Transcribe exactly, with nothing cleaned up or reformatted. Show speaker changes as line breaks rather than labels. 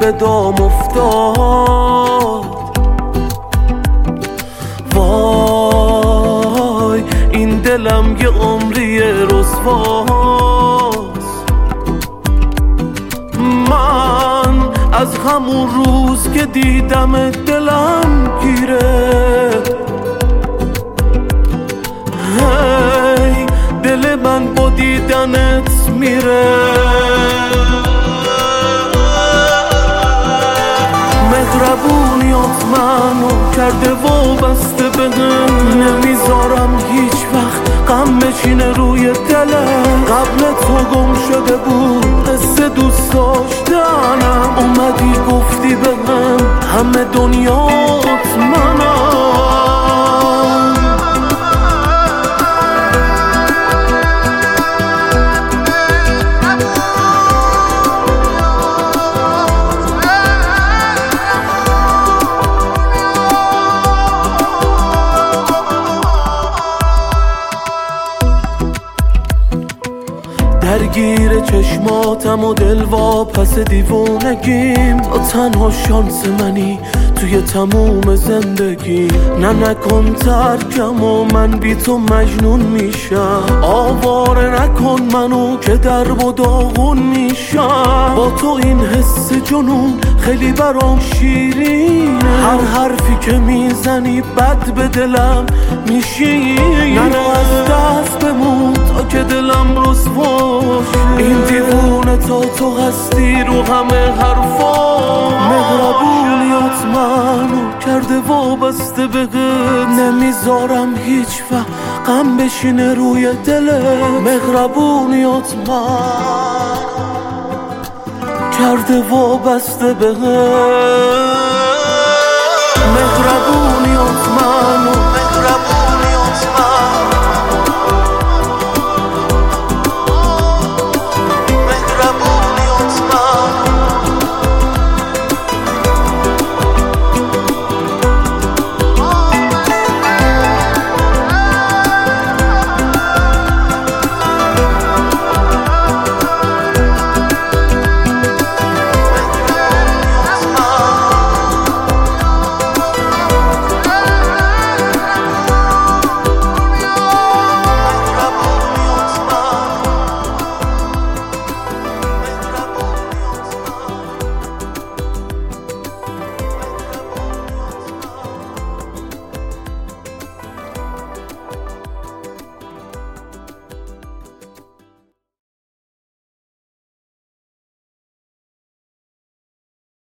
به دام افتاد. وای این دلم یه عمری رسواست. من از همون روز که دیدم دلم گیره. هی دل من با دیدنت میره. مهربونیات منو کرده و بسته بهم، نمیذارم هیچ وقت غم بچینه روی دلم. قبل تو گم شده بود قصه دوست داشتنم، اومدی گفتی بهم همه دنیات منم. درگیر چشماتم و دل واپس دیوونگیم. تو تنها شانس منی توی تموم زندگی. نه نکن ترکم و من بی تو مجنون میشم. آواره نکن منو که درب و داغون میشم. با تو این حس جنون خیلی برام شیرینه. هر حرفی که میزنی بد به دلم میشینه. نرو از دست بمون تا که دلم رسوا. این دیوونه تا تو هستی رو همه حرفا. مهربونیات منو کرده وابسته بهت، نمیذارم هیچ وقت غم بشینه روی دلت. مهربونیات من کرده وابسته بهت. مهربونیات